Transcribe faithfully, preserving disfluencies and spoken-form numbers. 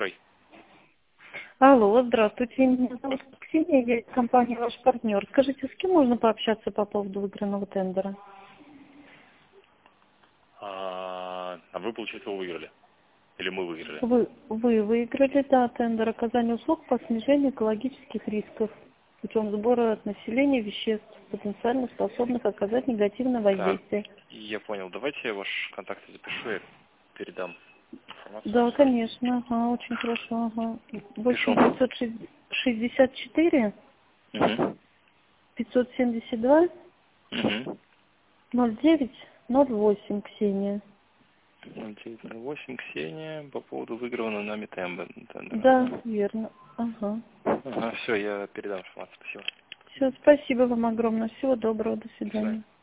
Слушай. Алло, здравствуйте. Меня зовут Ксения, я из компании «Ваш партнер». Скажите, с кем можно пообщаться по поводу выигранного тендера? А, а вы, получается, его выиграли? Или мы выиграли? Вы, вы выиграли, да, тендер оказания услуг по снижению экологических рисков путем сбора от населения веществ, потенциально способных оказать негативное Так, воздействие. я понял. Давайте я ваш контакт запишу, я передам информацию. Да, конечно, ага, очень хорошо, ага. Пишу. восемь девятьсот шестьдесят четыре Угу. пятьсот семьдесят два Угу. ноль девять ноль восемь, Ксения. ноль девять ноль восемь, Ксения, по поводу выигранного нами тембра. Да, Да? верно. Ага. Ага, все, я передам информацию. Спасибо. Все, спасибо вам огромное. Всего доброго. До До свидания. свидания.